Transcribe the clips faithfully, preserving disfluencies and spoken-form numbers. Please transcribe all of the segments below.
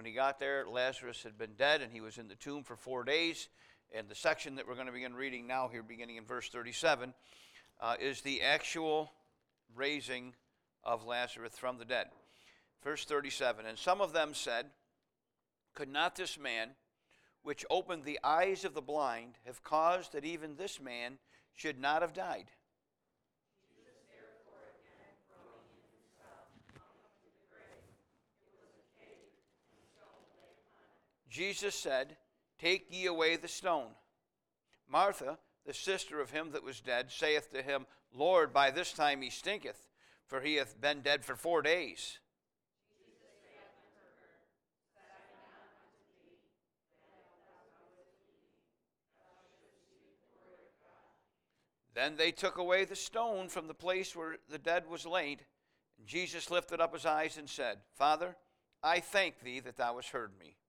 he got there, Lazarus had been dead, and he was in the tomb for four days. And the section that we're going to begin reading now here, beginning in verse thirty-seven, uh, is the actual raising of Lazarus from the dead. Verse thirty-seven, and some of them said, could not this man, which opened the eyes of the blind, have caused that even this man should not have died? Jesus, therefore, again, growing in himself, coming to the grave, it was a cave, and a stone lay upon it. Jesus said, take ye away the stone. Martha, the sister of him that was dead, saith to him, Lord, by this time he stinketh, for he hath been dead for four days. Jesus saith unto her, said I not unto thee, that thou knowest me, thou shouldest speak the word of God. Then they took away the stone from the place where the dead was laid. And Jesus lifted up his eyes and said, Father, I thank thee that thou hast heard me.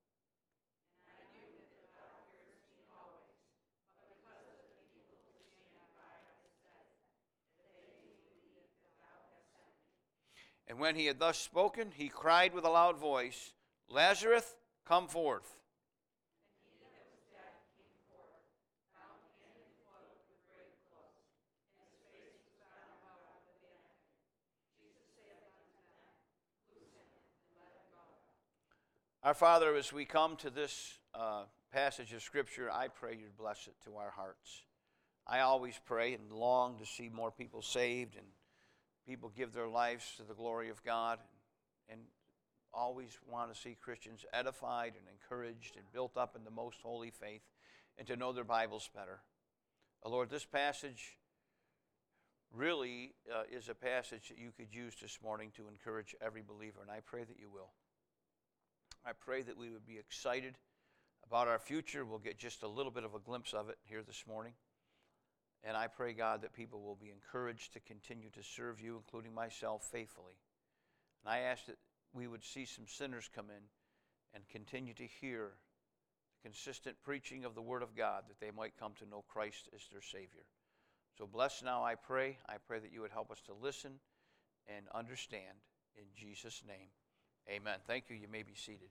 And when he had thus spoken, he cried with a loud voice, Lazarus, come forth. And he that was dead came forth, bound hand and foot with great clothes, and his face was bound about with bandage. Jesus saith unto them, loose him, and let him go. Our Father, as we come to this uh, passage of Scripture, I pray you'd bless it to our hearts. I always pray and long to see more people saved and people give their lives to the glory of God, and, and always want to see Christians edified and encouraged and built up in the most holy faith and to know their Bibles better. Uh, Lord, this passage really uh, is a passage that you could use this morning to encourage every believer, and I pray that you will. I pray that we would be excited about our future. We'll get just a little bit of a glimpse of it here this morning. And I pray, God, that people will be encouraged to continue to serve you, including myself, faithfully. And I ask that we would see some sinners come in and continue to hear the consistent preaching of the Word of God, that they might come to know Christ as their Savior. So bless now, I pray. I pray that you would help us to listen and understand. In Jesus' name, amen. Thank you. You may be seated.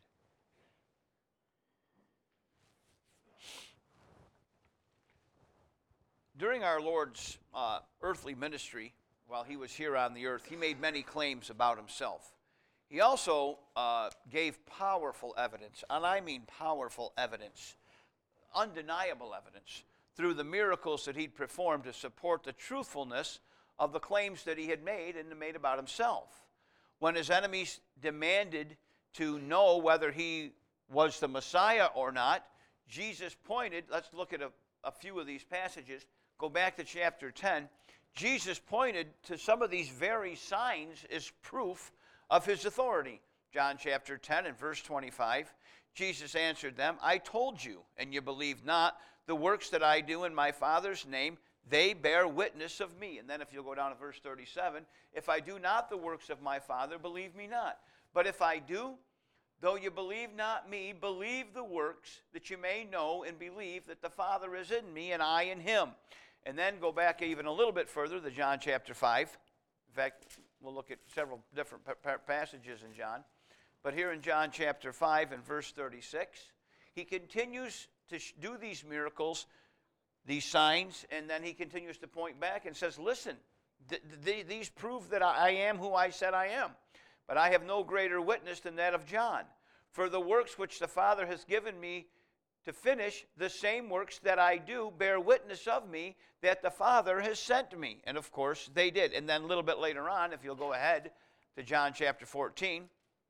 During our Lord's uh, earthly ministry, while he was here on the earth, he made many claims about himself. He also uh, gave powerful evidence, and I mean powerful evidence, undeniable evidence, through the miracles that he'd performed to support the truthfulness of the claims that he had made and made about himself. When his enemies demanded to know whether he was the Messiah or not, Jesus pointed, let's look at a, a few of these passages. Go back to chapter ten. Jesus pointed to some of these very signs as proof of his authority. John chapter ten and verse twenty-five, Jesus answered them, I told you, and you believe not. The works that I do in my Father's name, they bear witness of me. And then if you'll go down to verse thirty-seven, if I do not the works of my Father, believe me not. But if I do, though you believe not me, believe the works, that you may know and believe that the Father is in me and I in him. And then go back even a little bit further to John chapter five. In fact, we'll look at several different passages in John. But here in John chapter five and verse thirty-six, he continues to do these miracles, these signs, and then he continues to point back and says, listen, th- th- these prove that I am who I said I am. But I have no greater witness than that of John. For the works which the Father has given me to finish, the same works that I do bear witness of me that the Father has sent me. And of course, they did. And then a little bit later on, if you'll go ahead to John chapter fourteen,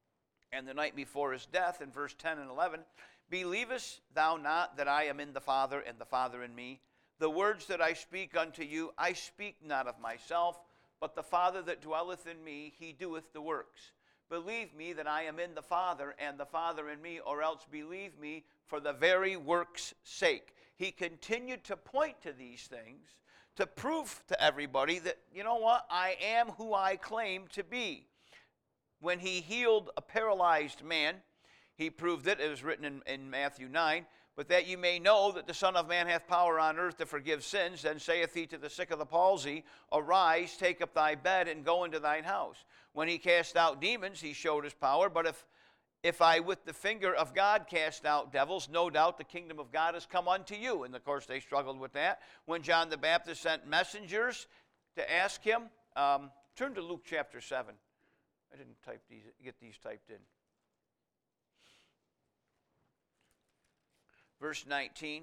and the night before his death, in verse ten and eleven, believest thou not that I am in the Father, and the Father in me? The words that I speak unto you, I speak not of myself, but the Father that dwelleth in me, he doeth the works. Believe me that I am in the Father, and the Father in me, or else believe me for the very works' sake. He continued to point to these things to prove to everybody that, you know what, I am who I claim to be. When he healed a paralyzed man, he proved it. It was written in, in Matthew nine. But that you may know that the Son of Man hath power on earth to forgive sins, then saith he to the sick of the palsy, arise, take up thy bed, and go into thine house. When he cast out demons, he showed his power. But if If I with the finger of God cast out devils, no doubt the kingdom of God has come unto you. And of course they struggled with that. When John the Baptist sent messengers to ask him, um, turn to Luke chapter seven. I didn't type these, get these typed in. Verse nineteen.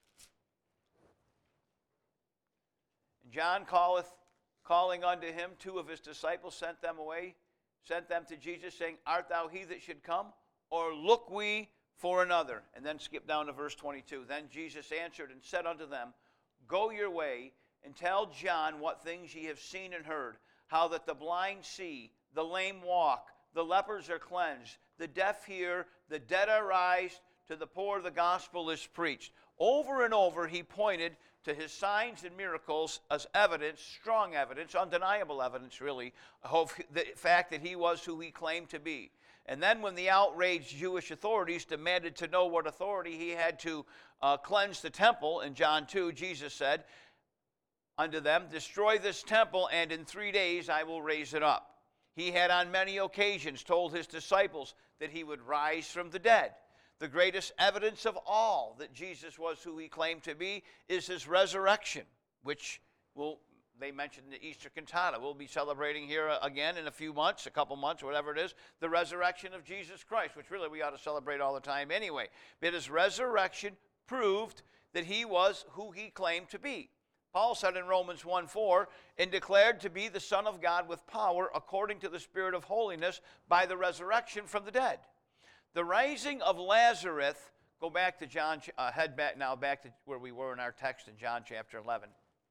And John calleth, calling unto him two of his disciples, sent them away, sent them to Jesus, saying, Art thou he that should come, or look we for another? And then skip down to verse twenty-two. Then Jesus answered and said unto them, Go your way, and tell John what things ye have seen and heard, how that the blind see, the lame walk, the lepers are cleansed, the deaf hear, the dead are raised, to the poor the gospel is preached. Over and over he pointed to his signs and miracles as evidence, strong evidence, undeniable evidence really, of the fact that he was who he claimed to be. And then when the outraged Jewish authorities demanded to know what authority he had to uh, cleanse the temple, in John two, Jesus said unto them, Destroy this temple, and in three days I will raise it up. He had on many occasions told his disciples that he would rise from the dead. The greatest evidence of all that Jesus was who he claimed to be is his resurrection, which will they mentioned the Easter cantata. We'll be celebrating here again in a few months, a couple months, whatever it is, the resurrection of Jesus Christ, which really we ought to celebrate all the time anyway. But his resurrection proved that he was who he claimed to be. Paul said in Romans one four, and declared to be the Son of God with power according to the Spirit of holiness by the resurrection from the dead. The raising of Lazarus, go back to John, uh, head back now back to where we were in our text in John chapter eleven.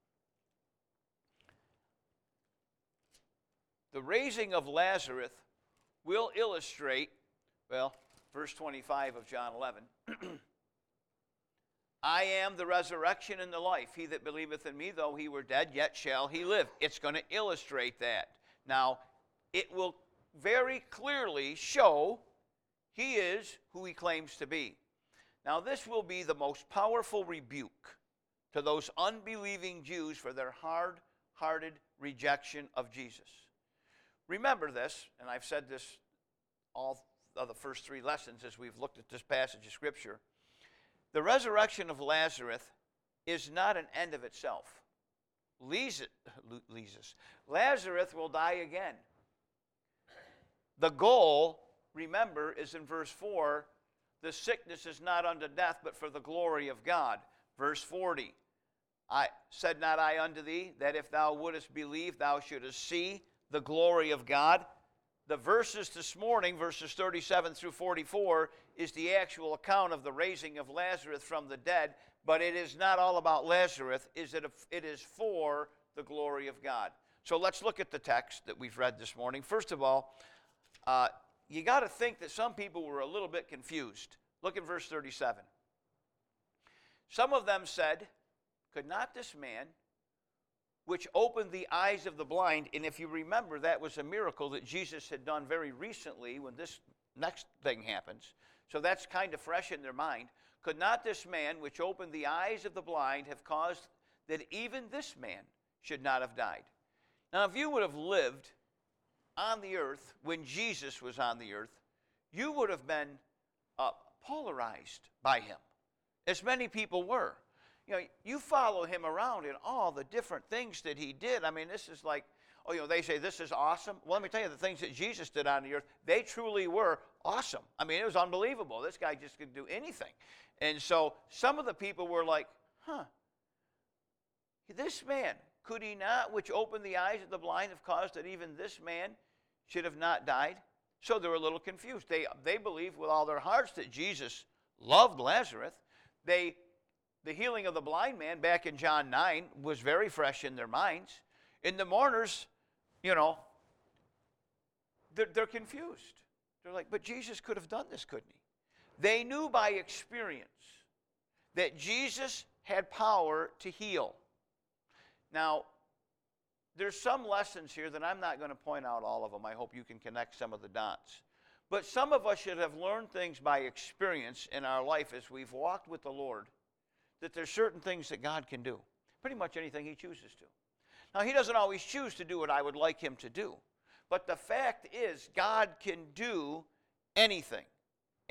The raising of Lazarus will illustrate, well, verse twenty-five of John eleven. I am the resurrection and the life. He that believeth in me, though he were dead, yet shall he live. It's going to illustrate that. Now, it will very clearly show he is who he claims to be. Now, this will be the most powerful rebuke to those unbelieving Jews for their hard-hearted rejection of Jesus. Remember this, and I've said this all of the first three lessons as we've looked at this passage of Scripture. The resurrection of Lazarus is not an end of itself. Lazarus will die again. The goal, remember, is in verse four, the sickness is not unto death, but for the glory of God. Verse forty, I said not I unto thee, that if thou wouldest believe, thou shouldest see the glory of God. The verses this morning, verses thirty-seven through forty-four, is the actual account of the raising of Lazarus from the dead, but it is not all about Lazarus. It is for the glory of God. So let's look at the text that we've read this morning. First of all, uh, you got to think that some people were a little bit confused. Look at verse thirty-seven. Some of them said, could not this man, which opened the eyes of the blind, and if you remember, that was a miracle that Jesus had done very recently when this next thing happens. So that's kind of fresh in their mind. Could not this man, which opened the eyes of the blind, have caused that even this man should not have died? Now, if you would have lived on the earth when Jesus was on the earth, you would have been uh, polarized by him, as many people were. You know, you follow him around in all the different things that he did. I mean, this is like, oh, you know, they say this is awesome. Well, let me tell you, the things that Jesus did on the earth, they truly were awesome. I mean, it was unbelievable. This guy just could do anything. And so some of the people were like, huh, this man, could he not, which opened the eyes of the blind, have caused that even this man should have not died? So they were a little confused. They, they believed with all their hearts that Jesus loved Lazarus. They The healing of the blind man back in John nine was very fresh in their minds. In the mourners, you know, they're, they're confused. They're like, but Jesus could have done this, couldn't he? They knew by experience that Jesus had power to heal. Now, there's some lessons here that I'm not going to point out all of them. I hope you can connect some of the dots. But some of us should have learned things by experience in our life as we've walked with the Lord, that there's certain things that God can do. Pretty much anything he chooses to. Now, he doesn't always choose to do what I would like him to do. But the fact is, God can do anything.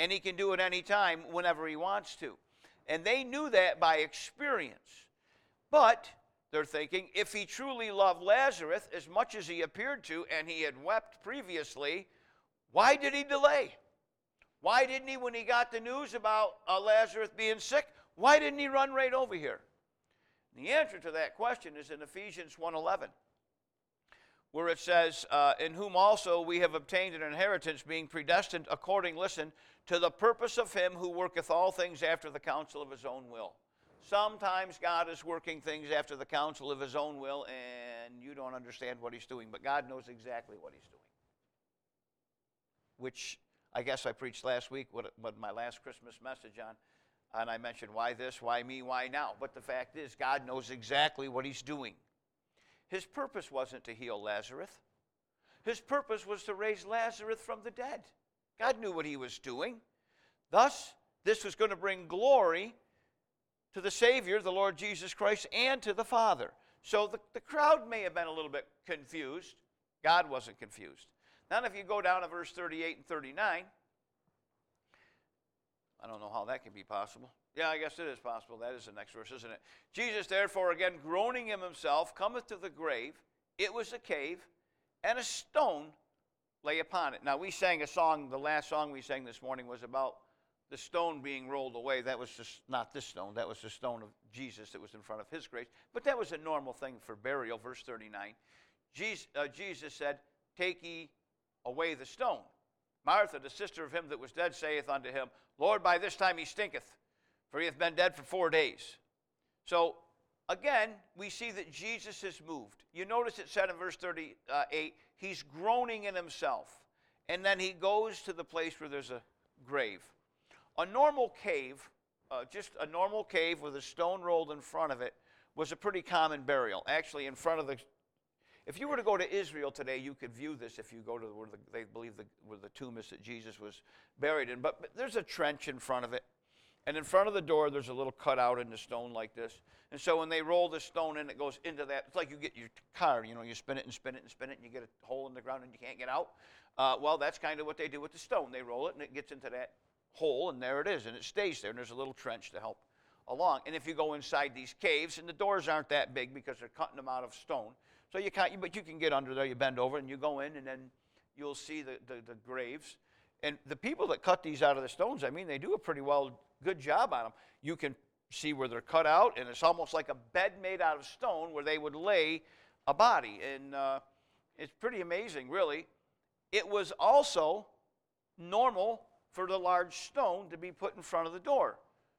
and he can do it any time whenever he wants to. And they knew that by experience. But they're thinking, if he truly loved Lazarus as much as he appeared to, and he had wept previously, why did he delay? Why didn't he, when he got the news about uh, Lazarus being sick, why didn't he run right over here? And the answer to that question is in Ephesians one eleven, where it says, uh, in whom also we have obtained an inheritance, being predestined according, listen, to the purpose of him who worketh all things after the counsel of his own will. Sometimes God is working things after the counsel of his own will, and you don't understand what he's doing, but God knows exactly what he's doing. Which I guess I preached last week, what, what my last Christmas message on, and I mentioned why this, why me, why now. But the fact is, God knows exactly what he's doing. His purpose wasn't to heal Lazarus. His purpose was to raise Lazarus from the dead. God knew what he was doing. Thus, this was going to bring glory to the Savior, the Lord Jesus Christ, and to the Father. So the, the crowd may have been a little bit confused. God wasn't confused. Now, if you go down to verse thirty-eight and thirty-nine, I don't know how that can be possible. Yeah, I guess it is possible. That is the next verse, isn't it? Jesus, therefore, again, groaning in himself, cometh to the grave. It was a cave, and a stone lay upon it. Now, we sang a song, the last song we sang this morning was about the stone being rolled away. That was just not this stone. That was the stone of Jesus that was in front of his grave. But that was a normal thing for burial, verse thirty-nine. Jesus, uh, Jesus said, take ye away the stone. Martha, the sister of him that was dead, saith unto him, Lord, by this time he stinketh, for he hath been dead for four days. So, again, we see that Jesus is moved. You notice it said in verse thirty-eight, he's groaning in himself. And then he goes to the place where there's a grave. A normal cave, uh, just a normal cave with a stone rolled in front of it, was a pretty common burial. Actually, in front of the... If you were to go to Israel today, you could view this if you go to where the, they believe the, where the tomb is that Jesus was buried in. But, but there's a trench in front of it. And in front of the door, there's a little cutout in the stone like this. And so when they roll the stone in, it goes into that. It's like you get your car, you know, you spin it and spin it and spin it, and you get a hole in the ground and you can't get out. Uh, well, that's kind of what they do with the stone. They roll it, and it gets into that hole, and there it is. And it stays there, and there's a little trench to help along. And if you go inside these caves, and the doors aren't that big because they're cutting them out of stone, so you can't, but you can get under there, you bend over, and you go in, and then you'll see the, the, the graves. And the people that cut these out of the stones, I mean, they do a pretty well, good job on them. You can see where they're cut out, and it's almost like a bed made out of stone where they would lay a body. And uh, it's pretty amazing, really. It was also normal for the large stone to be put in front of the door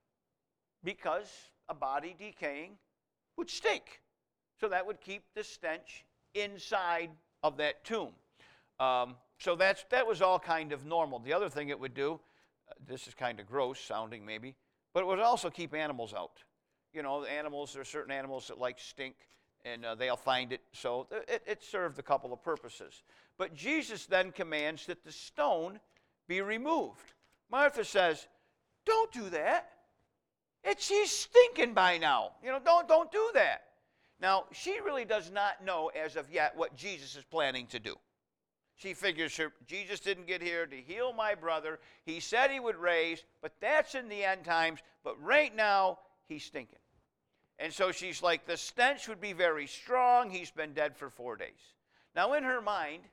because a body decaying would stink. So that would keep the stench inside of that tomb. Um, so that's, that was all kind of normal. The other thing it would do, uh, this is kind of gross sounding maybe, but it would also keep animals out. You know, the animals, there are certain animals that like stink, and uh, they'll find it. So it, it served a couple of purposes. But Jesus then commands that the stone be removed. Martha says, don't do that. It's, he's stinking by now. You know, don't, don't do that. Now, she really does not know as of yet what Jesus is planning to do. She figures her, Jesus didn't get here to heal my brother. He said he would raise, but that's in the end times. But right now, he's stinking. And so she's like, the stench would be very strong. He's been dead for four days. Now, in her mind,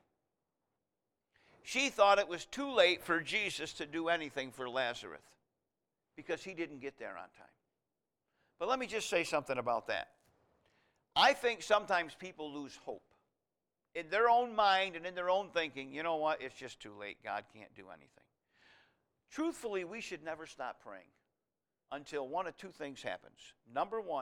she thought it was too late for Jesus to do anything for Lazarus because he didn't get there on time. But let me just say something about that. I think sometimes people lose hope. In their own mind and in their own thinking, you know what, it's just too late. God can't do anything. Truthfully, we should never stop praying until one of two things happens. Number one,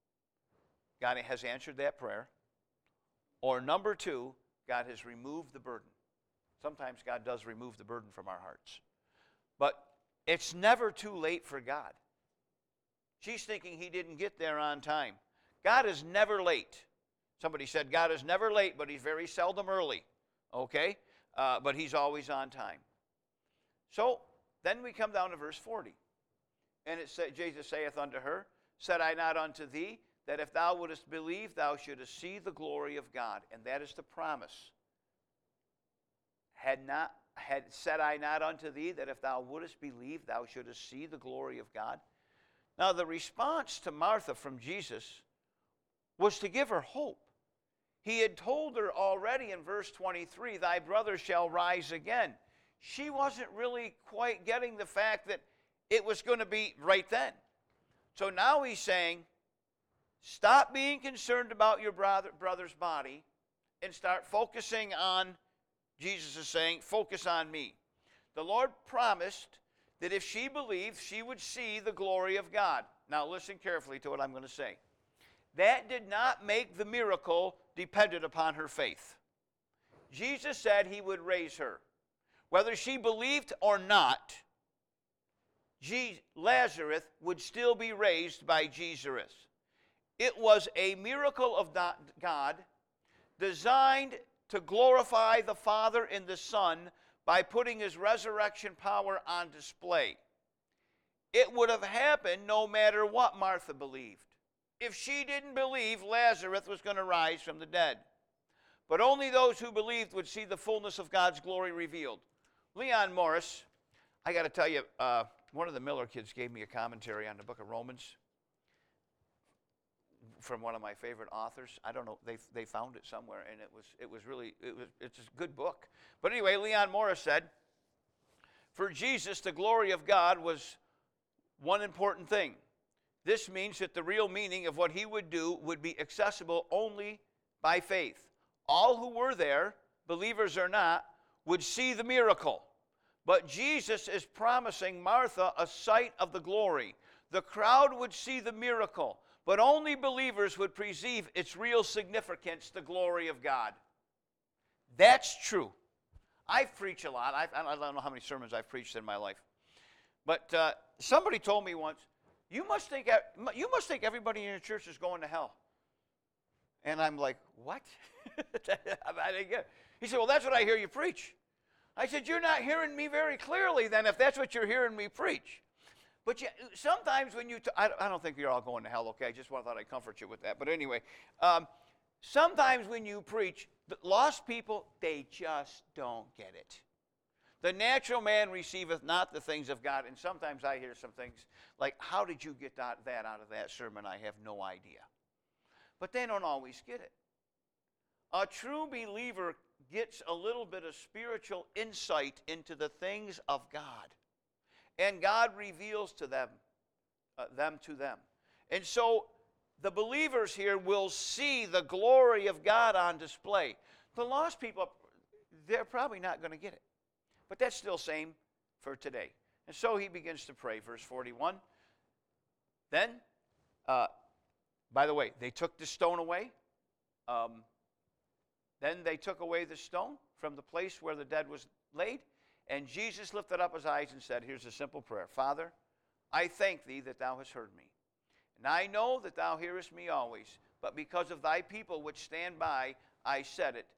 God has answered that prayer. Or number two, God has removed the burden. Sometimes God does remove the burden from our hearts. But it's never too late for God. She's thinking he didn't get there on time. God is never late. Somebody said God is never late, but he's very seldom early. Okay? Uh, but he's always on time. So, then we come down to verse forty. And it said, Jesus saith unto her, said I not unto thee, that if thou wouldest believe, thou shouldest see the glory of God. And that is the promise. Had not had said I not unto thee that if thou wouldest believe, thou shouldest see the glory of God? Now, the response to Martha from Jesus was to give her hope. He had told her already in verse twenty-three, thy brother shall rise again. She wasn't really quite getting the fact that it was going to be right then. So now he's saying, stop being concerned about your brother, brother's body and start focusing on, Jesus is saying, focus on me. The Lord promised that if she believed, she would see the glory of God. Now listen carefully to what I'm going to say. That did not make the miracle dependent upon her faith. Jesus said he would raise her. Whether she believed or not, Lazarus would still be raised by Jesus. It was a miracle of God designed to glorify the Father and the Son by putting his resurrection power on display. It would have happened no matter what Martha believed. If she didn't believe, Lazarus was going to rise from the dead. But only those who believed would see the fullness of God's glory revealed. Leon Morris, I got to tell you, uh, one of the Miller kids gave me a commentary on the book of Romans from one of my favorite authors. I don't know, they they found it somewhere, and it was it was really it was it's a good book. But anyway, Leon Morris said, for Jesus, the glory of God was one important thing. This means that the real meaning of what he would do would be accessible only by faith. All who were there, believers or not, would see the miracle. But Jesus is promising Martha a sight of the glory. The crowd would see the miracle, but only believers would perceive its real significance, the glory of God. That's true. I've preached a lot. I've, I don't know how many sermons I've preached in my life. But uh, somebody told me once, you must think you must think everybody in your church is going to hell. And I'm like, what? I didn't get it. He said, well, that's what I hear you preach. I said, you're not hearing me very clearly then if that's what you're hearing me preach. But you, sometimes when you, t- I, I don't think you're all going to hell, okay? I just thought I'd comfort you with that. But anyway, um, sometimes when you preach, the lost people, they just don't get it. The natural man receiveth not the things of God. And sometimes I hear some things like, how did you get that, that out of that sermon? I have no idea. But they don't always get it. A true believer gets a little bit of spiritual insight into the things of God. And God reveals to them, uh, them to them. And so the believers here will see the glory of God on display. The lost people, they're probably not going to get it. But that's still same for today. And so he begins to pray, verse forty-one. Then, uh, by the way, they took the stone away. Um, then they took away the stone from the place where the dead was laid. And Jesus lifted up his eyes and said, here's a simple prayer. Father, I thank thee that thou hast heard me. And I know that thou hearest me always. But because of thy people which stand by, I said it,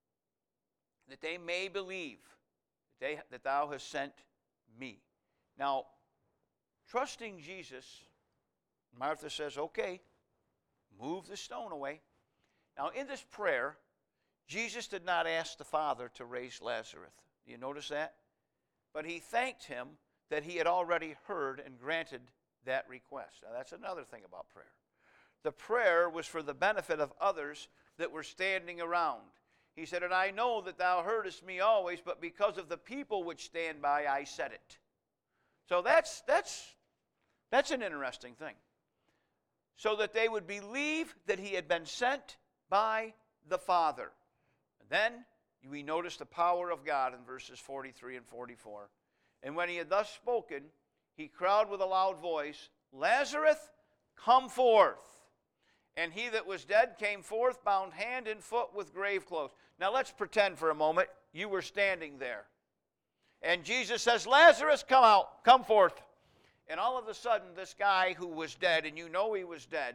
that they may believe that, they, that thou hast sent me. Now, trusting Jesus, Martha says, okay, move the stone away. Now, in this prayer, Jesus did not ask the Father to raise Lazarus. Do you notice that? But he thanked him that he had already heard and granted that request. Now, that's another thing about prayer. The prayer was for the benefit of others that were standing around. He said, and I know that thou heardest me always, but because of the people which stand by, I said it. So that's, that's, that's an interesting thing. So that they would believe that he had been sent by the Father. And then we notice the power of God in verses forty-three and forty-four. And when he had thus spoken, he cried with a loud voice, Lazarus, come forth. And he that was dead came forth, bound hand and foot with grave clothes. Now let's pretend for a moment you were standing there. And Jesus says, Lazarus, come out, come forth. And all of a sudden, this guy who was dead, and you know he was dead,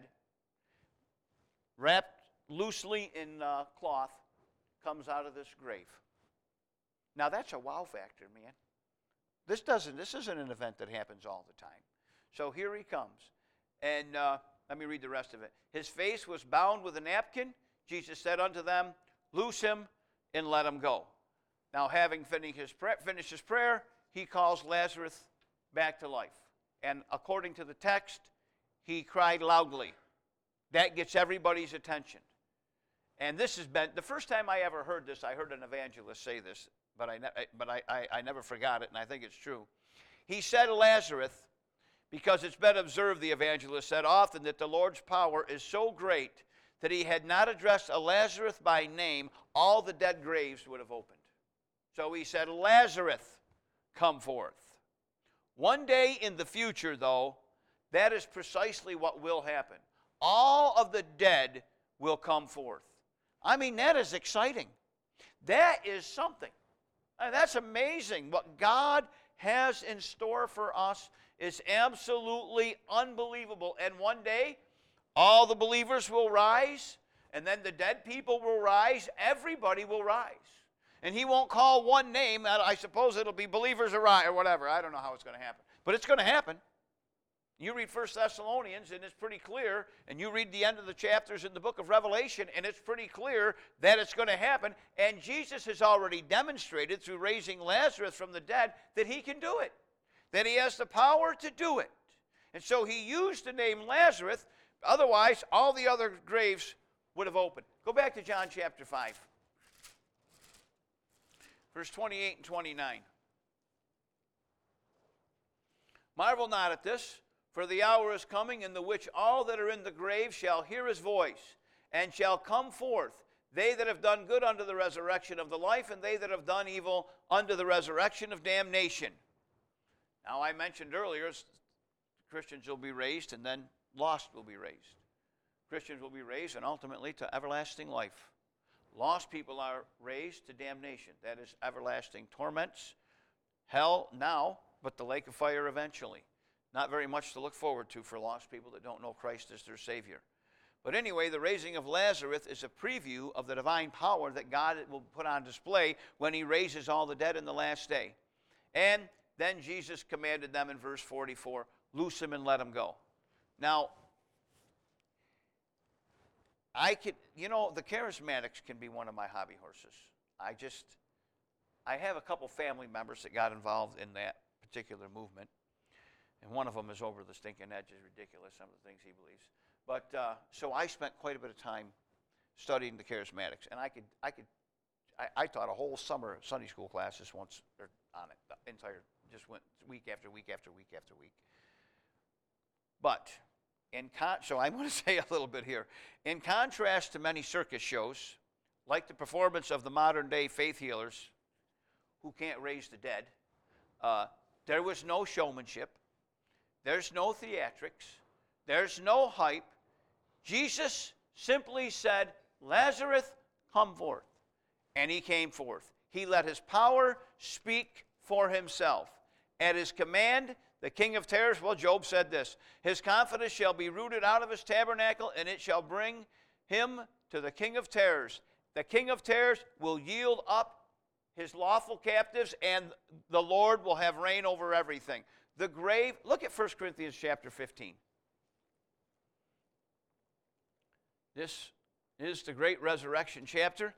wrapped loosely in uh, cloth, comes out of this grave. Now that's a wow factor, man. This doesn't. This isn't an event that happens all the time. So here he comes, and uh, let me read the rest of it. His face was bound with a napkin. Jesus said unto them, loose him and let him go. Now, having finished his, pra- finished his prayer, he calls Lazarus back to life. And according to the text, he cried loudly. That gets everybody's attention. And this has been, the first time I ever heard this, I heard an evangelist say this, but I, ne- but I, I, I never forgot it, and I think it's true. He said Lazarus, because it's been observed, the evangelist said often, that the Lord's power is so great that he had not addressed a Lazarus by name, all the dead graves would have opened. So he said, Lazarus, come forth. One day in the future, though, that is precisely what will happen. All of the dead will come forth. I mean, that is exciting. That is something. I mean, that's amazing. What God has in store for us is absolutely unbelievable. And one day, all the believers will rise, and then the dead people will rise. Everybody will rise. And he won't call one name. I suppose it'll be believers arise or whatever. I don't know how it's going to happen. But it's going to happen. You read First Thessalonians, and it's pretty clear, and you read the end of the chapters in the book of Revelation, and it's pretty clear that it's going to happen. And Jesus has already demonstrated through raising Lazarus from the dead that he can do it, that he has the power to do it. And so he used the name Lazarus. Otherwise, all the other graves would have opened. Go back to John chapter five, verse twenty-eight and twenty-nine. Marvel not at this, for the hour is coming in the which all that are in the grave shall hear his voice, and shall come forth, they that have done good unto the resurrection of the life, and they that have done evil unto the resurrection of damnation. Now, I mentioned earlier, Christians will be raised, and then lost will be raised. Christians will be raised, and ultimately to everlasting life. Lost people are raised to damnation. That is everlasting torments, hell now, but the lake of fire eventually. Not very much to look forward to for lost people that don't know Christ as their Savior. But anyway, the raising of Lazarus is a preview of the divine power that God will put on display when he raises all the dead in the last day. And then Jesus commanded them in verse forty-four, loose him and let him go. Now, I could, you know, the charismatics can be one of my hobby horses. I just, I have a couple family members that got involved in that particular movement. And one of them is over the stinking edge, is ridiculous, some of the things he believes. But, uh, so I spent quite a bit of time studying the charismatics. And I could, I could, I, I taught a whole summer Sunday school classes once, or on it, the entire, just went week after week after week after week. But, in con- so I'm going to say a little bit here. In contrast to many circus shows, like the performance of the modern day faith healers who can't raise the dead, uh, there was no showmanship. There's no theatrics. There's no hype. Jesus simply said, Lazarus, come forth. And he came forth. He let his power speak for himself. At his command, the king of terrors, well, Job said this, his confidence shall be rooted out of his tabernacle, and it shall bring him to the king of terrors. The king of terrors will yield up his lawful captives, and the Lord will have reign over everything. The grave, look at First Corinthians chapter fifteen. This is the great resurrection chapter.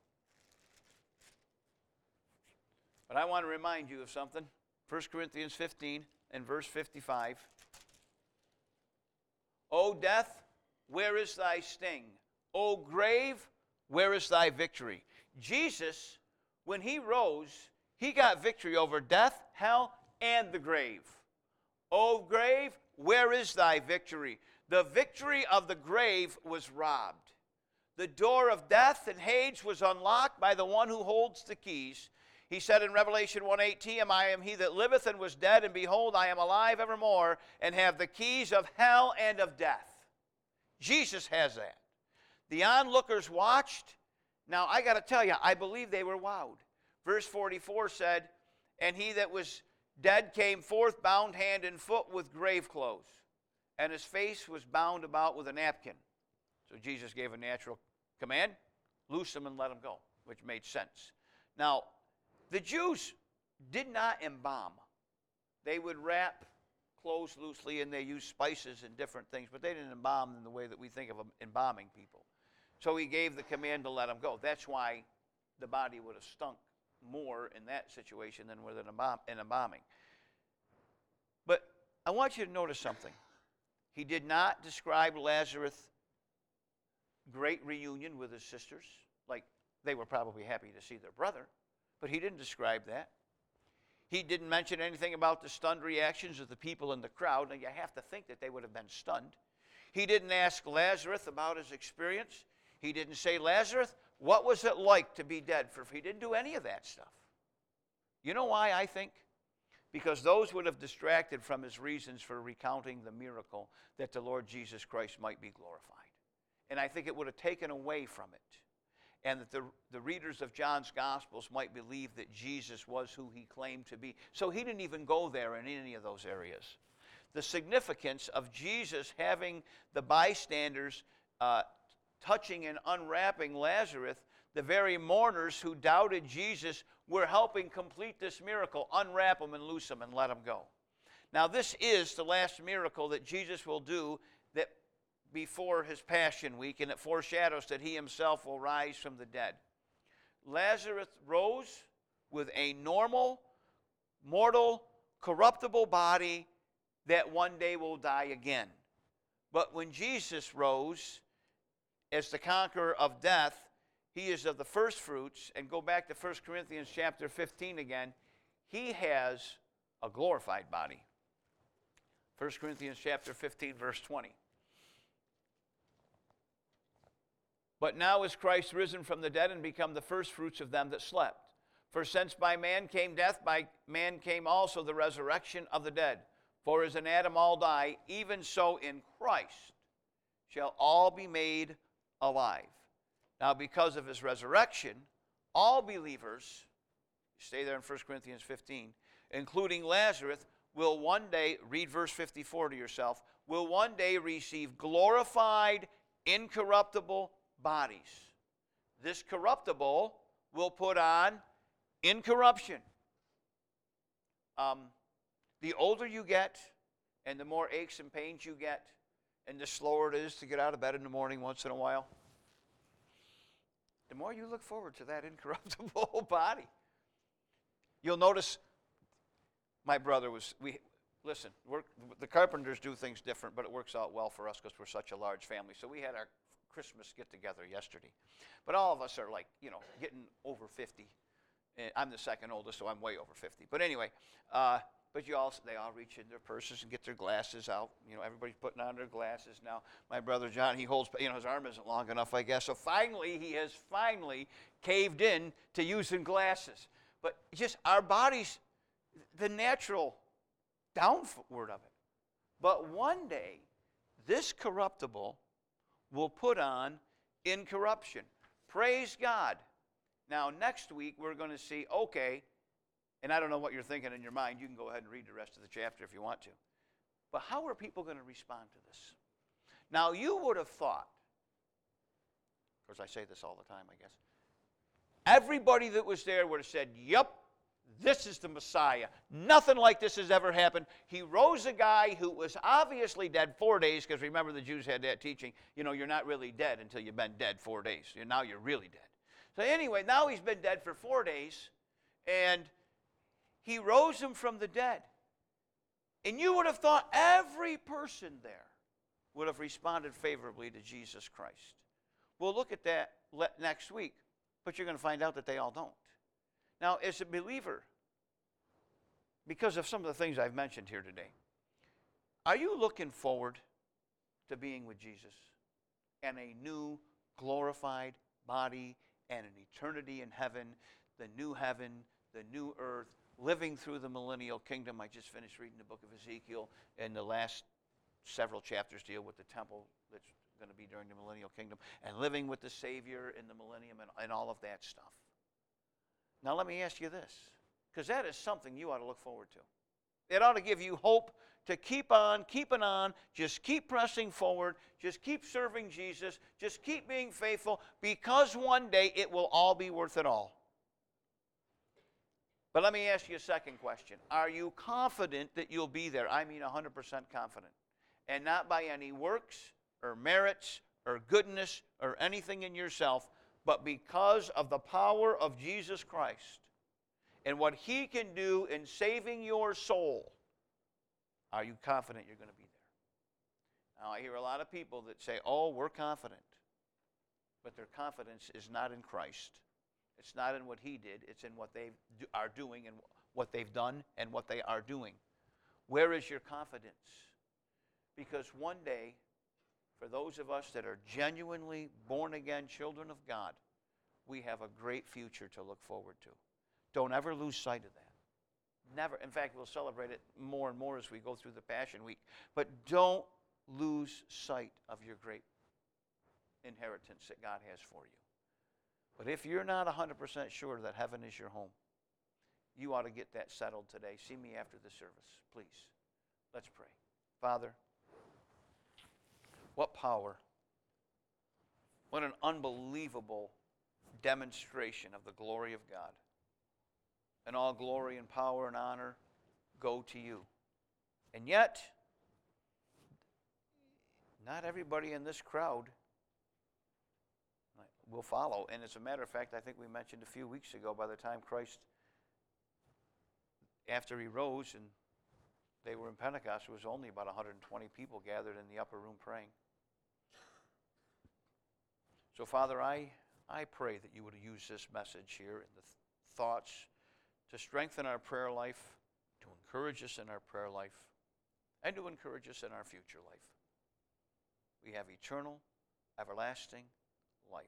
But I want to remind you of something. First Corinthians fifteen and verse fifty-five. O death, where is thy sting? O grave, where is thy victory? Jesus, when he rose, he got victory over death, hell, and the grave. O grave, where is thy victory? The victory of the grave was robbed. The door of death and Hades was unlocked by the one who holds the keys. He said in Revelation one eighteen, I am he that liveth and was dead, and behold, I am alive evermore, and have the keys of hell and of death. Jesus has that. The onlookers watched. Now, I got to tell you, I believe they were wowed. Verse forty-four said, and he that was dead came forth, bound hand and foot with grave clothes, and his face was bound about with a napkin. So Jesus gave a natural command, loose him and let him go, which made sense. Now, the Jews did not embalm. They would wrap clothes loosely, and they used spices and different things, but they didn't embalm in the way that we think of embalming people. So he gave the command to let him go. That's why the body would have stunk more in that situation than with an bomb, in a bombing. But I want you to notice something. He did not describe Lazarus' great reunion with his sisters, like they were probably happy to see their brother, but he didn't describe that. He didn't mention anything about the stunned reactions of the people in the crowd, and you have to think that they would have been stunned. He didn't ask Lazarus about his experience. He didn't say, Lazarus, what was it like to be dead? For he didn't do any of that stuff. You know why, I think? Because those would have distracted from his reasons for recounting the miracle that the Lord Jesus Christ might be glorified. And I think it would have taken away from it. And that the, the readers of John's Gospels might believe that Jesus was who he claimed to be. So he didn't even go there in any of those areas. The significance of Jesus having the bystanders uh, touching and unwrapping Lazarus, the very mourners who doubted Jesus were helping complete this miracle, unwrap him and loose him and let him go. Now this is the last miracle that Jesus will do that before his Passion Week, and it foreshadows that he himself will rise from the dead. Lazarus rose with a normal, mortal, corruptible body that one day will die again. But when Jesus rose as the conqueror of death, he is of the first fruits, and go back to First Corinthians chapter fifteen again, he has a glorified body. First Corinthians chapter fifteen, verse twenty. But now is Christ risen from the dead and become the first fruits of them that slept. For since by man came death, by man came also the resurrection of the dead. For as in Adam all die, even so in Christ shall all be made alive. Now because of his resurrection, all believers, stay there in First Corinthians fifteen, including Lazarus, will one day, read verse fifty-four to yourself, will one day receive glorified, incorruptible bodies. This corruptible will put on incorruption. Um, the older you get, and the more aches and pains you get, and the slower it is to get out of bed in the morning once in a while, the more you look forward to that incorruptible body. You'll notice my brother was, we listen, we're, the carpenters do things different, but it works out well for us because we're such a large family. So we had our Christmas get-together yesterday. But all of us are like, you know, getting over fifty. And I'm the second oldest, so I'm way over fifty. But anyway, uh, but you all, they all reach in their purses and get their glasses out. You know, everybody's putting on their glasses now. My brother John, he holds, you know, his arm isn't long enough, I guess. So finally, he has finally caved in to using glasses. But just our bodies, the natural downward of it. But one day, this corruptible will put on incorruption. Praise God. Now, next week, we're going to see, okay, and I don't know what you're thinking in your mind. You can go ahead and read the rest of the chapter if you want to. But how are people going to respond to this? Now, you would have thought, of course, I say this all the time, I guess, everybody that was there would have said, yep, this is the Messiah. Nothing like this has ever happened. He rose a guy who was obviously dead four days, because remember the Jews had that teaching, you know, you're not really dead until you've been dead four days. Now you're really dead. So anyway, now he's been dead for four days, and he rose him from the dead. And you would have thought every person there would have responded favorably to Jesus Christ. We'll look at that next week, but you're going to find out that they all don't. Now, as a believer, because of some of the things I've mentioned here today, are you looking forward to being with Jesus and a new glorified body and an eternity in heaven, the new heaven, the new earth, living through the millennial kingdom? I just finished reading the book of Ezekiel, and the last several chapters deal with the temple that's going to be during the millennial kingdom, and living with the Savior in the millennium and, and all of that stuff. Now let me ask you this, because that is something you ought to look forward to. It ought to give you hope to keep on, keeping on, just keep pressing forward, just keep serving Jesus, just keep being faithful, because one day it will all be worth it all. But let me ask you a second question. Are you confident that you'll be there? I mean one hundred percent confident. And not by any works or merits or goodness or anything in yourself, but because of the power of Jesus Christ and what he can do in saving your soul, are you confident you're going to be there? Now, I hear a lot of people that say, oh, we're confident. But their confidence is not in Christ. It's not in what he did. It's in what they do, are doing and what they've done and what they are doing. Where is your confidence? Because one day, for those of us that are genuinely born-again children of God, we have a great future to look forward to. Don't ever lose sight of that. Never. In fact, we'll celebrate it more and more as we go through the Passion Week. But don't lose sight of your great inheritance that God has for you. But if you're not one hundred percent sure that heaven is your home, you ought to get that settled today. See me after the service, please. Let's pray. Father, what power, what an unbelievable demonstration of the glory of God. And all glory and power and honor go to you. And yet, not everybody in this crowd will follow. And as a matter of fact, I think we mentioned a few weeks ago, by the time Christ, after he rose and they were in Pentecost, there was only about one hundred twenty people gathered in the upper room praying. So, Father, I, I pray that you would use this message here and the th- thoughts to strengthen our prayer life, to encourage us in our prayer life, and to encourage us in our future life. We have eternal, everlasting life.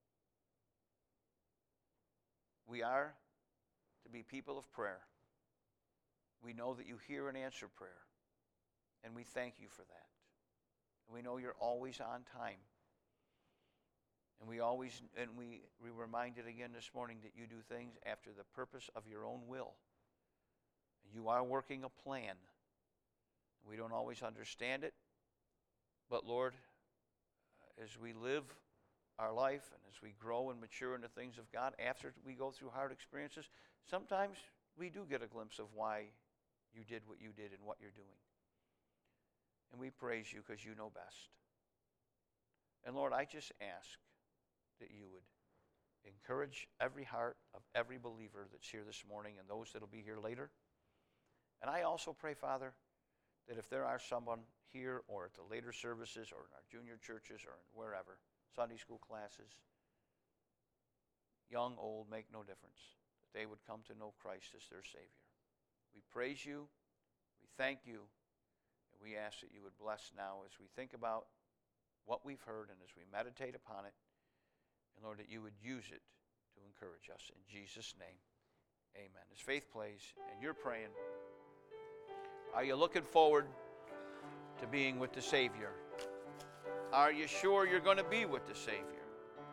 We are to be people of prayer. We know that you hear and answer prayer, and we thank you for that. And we know you're always on time. And we always, and we, we reminded again this morning that you do things after the purpose of your own will. And you are working a plan. We don't always understand it, but Lord, as we live our life and as we grow and mature in the things of God, after we go through hard experiences, sometimes we do get a glimpse of why you did what you did and what you're doing. And we praise you because you know best. And Lord, I just ask that you would encourage every heart of every believer that's here this morning and those that will be here later. And I also pray, Father, that if there are someone here or at the later services or in our junior churches or in wherever, Sunday school classes, young, old, make no difference, that they would come to know Christ as their Savior. We praise you, we thank you, and we ask that you would bless now as we think about what we've heard and as we meditate upon it. And Lord, that you would use it to encourage us. In Jesus' name, amen. As faith plays and you're praying, are you looking forward to being with the Savior? Are you sure you're going to be with the Savior?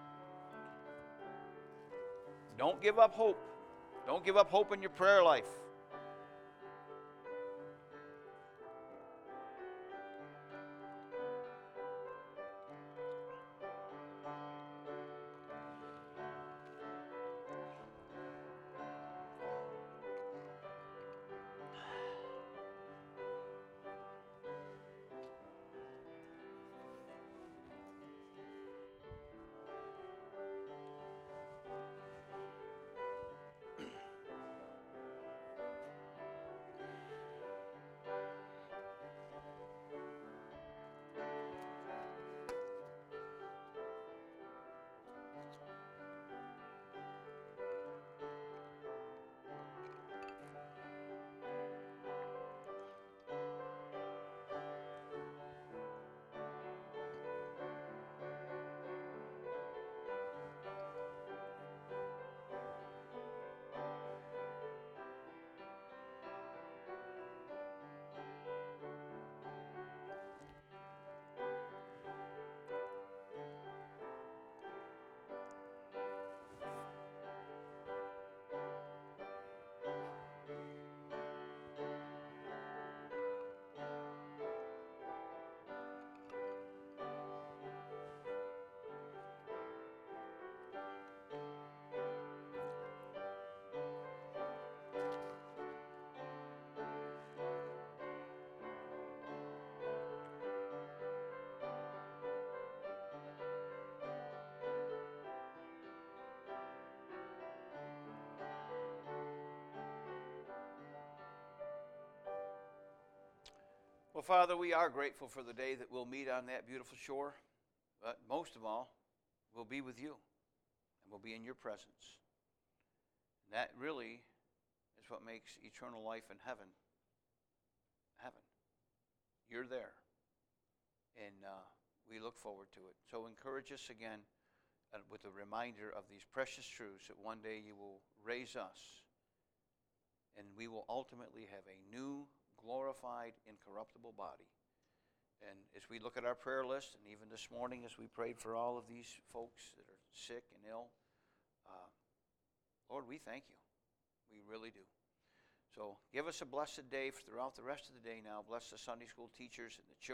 Don't give up hope. Don't give up hope in your prayer life. Well, Father, we are grateful for the day that we'll meet on that beautiful shore, but most of all, we'll be with you, and we'll be in your presence. And that really is what makes eternal life in heaven heaven. You're there, and uh, we look forward to it. So encourage us again uh, with a reminder of these precious truths that one day you will raise us, and we will ultimately have a new, glorified, incorruptible body. And as we look at our prayer list, and even this morning as we prayed for all of these folks that are sick and ill, uh, Lord, we thank you. We really do. So give us a blessed day throughout the rest of the day now. Bless the Sunday school teachers and the children.